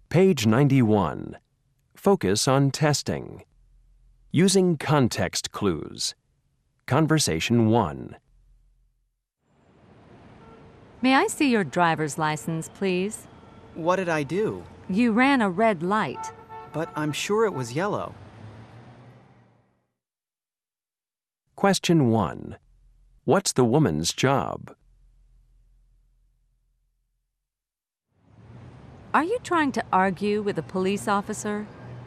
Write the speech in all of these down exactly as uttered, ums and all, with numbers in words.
Page ninety-one. Focus on testing. Using context clues. Conversation one. May I see your driver's license, please? What did I do? You ran a red light. But I'm sure it was yellow. Question one. What's the woman's job? Are you trying to argue with a police officer?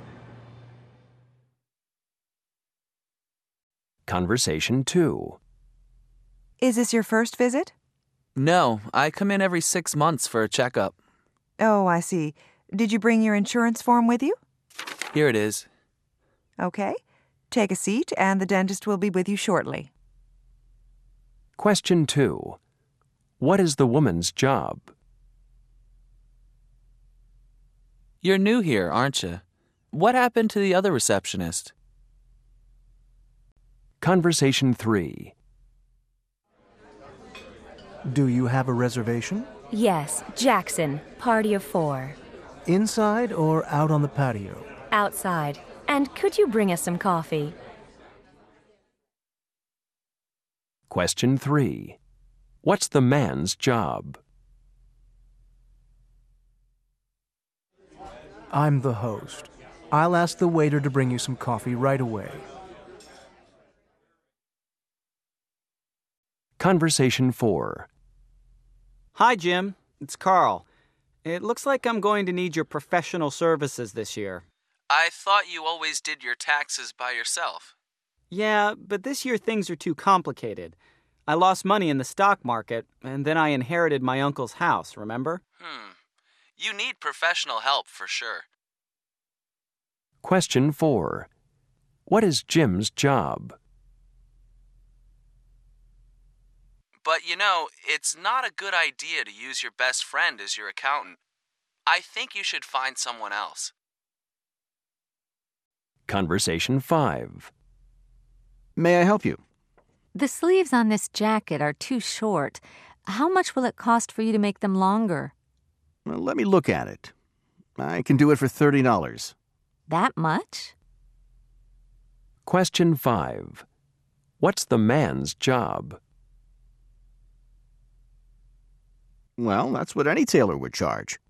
Conversation two. Is this your first visit? No, I come in every six months for a checkup. Oh, I see. Did you bring your insurance form with you? Here it is. Okay. Take a seat, and the dentist will be with you shortly. Question two. What is the woman's job? You're new here, aren't you? What happened to the other receptionist? Conversation three. Do you have a reservation? Yes, Jackson, party of four. Inside or out on the patio? Outside. And could you bring us some coffee? Question three. What's the man's job? I'm the host. I'll ask the waiter to bring you some coffee right away. Conversation four. Hi, Jim. It's Carl. It looks like I'm going to need your professional services this year. I thought you always did your taxes by yourself. Yeah, but this year things are too complicated. I lost money in the stock market, and then I inherited my uncle's house, remember? Hmm. You need professional help for sure. Question four. What is Jim's job? But you know, it's not a good idea to use your best friend as your accountant. I think you should find someone else. Conversation five. May I help you? The sleeves on this jacket are too short. How much will it cost for you to make them longer? Well, let me look at it. I can do it for thirty dollars. That much? Question five. What's the man's job? Well, that's what any tailor would charge.